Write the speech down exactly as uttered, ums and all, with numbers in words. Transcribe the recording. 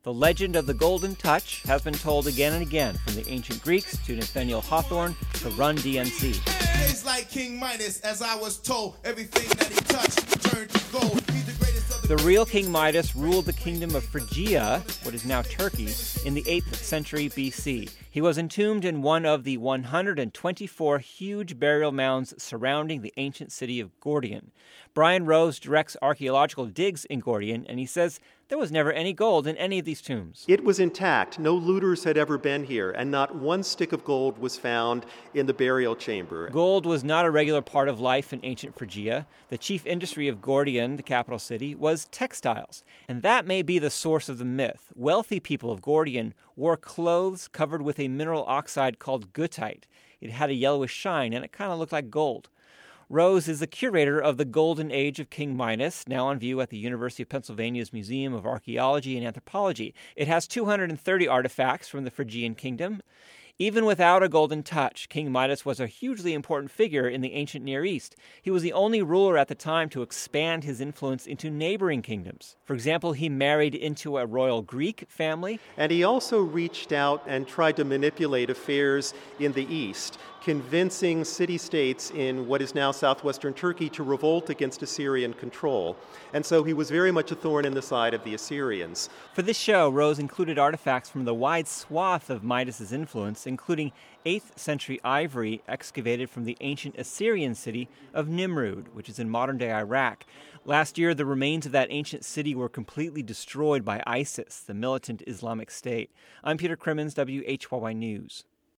The legend of the Golden Touch has been told again and again, from the ancient Greeks to Nathaniel Hawthorne to Run D M C. Days like King Midas, as I was told, everything that he touched turned to gold. He's the greatest of the The real King Midas ruled the kingdom of Phrygia, what is now Turkey, in the eighth century B C. He was entombed in one of the one hundred twenty-four huge burial mounds surrounding the ancient city of Gordion. Brian Rose directs archaeological digs in Gordion, and he says there was never any gold in any of these tombs. It was intact. No looters had ever been here, and not one stick of gold was found in the burial chamber. Gold was not a regular part of life in ancient Phrygia. The chief industry of Gordion, the capital city, was textiles, and that may be the source of the myth. Wealthy people of Gordion wore clothes covered with a mineral oxide called goethite. It had a yellowish shine, and it kind of looked like gold. Rose is the curator of the Golden Age of King Midas, now on view at the University of Pennsylvania's Museum of Archaeology and Anthropology. It has two hundred thirty artifacts from the Phrygian kingdom. Even without a golden touch, King Midas was a hugely important figure in the ancient Near East. He was the only ruler at the time to expand his influence into neighboring kingdoms. For example, he married into a royal Greek family. And he also reached out and tried to manipulate affairs in the East, convincing city-states in what is now southwestern Turkey to revolt against Assyrian control. And so he was very much a thorn in the side of the Assyrians. For this show, Rose included artifacts from the wide swath of Midas's influence, including eighth century ivory excavated from the ancient Assyrian city of Nimrud, which is in modern-day Iraq. Last year, the remains of that ancient city were completely destroyed by ISIS, the militant Islamic State. I'm Peter Crimmins, W H Y Y News.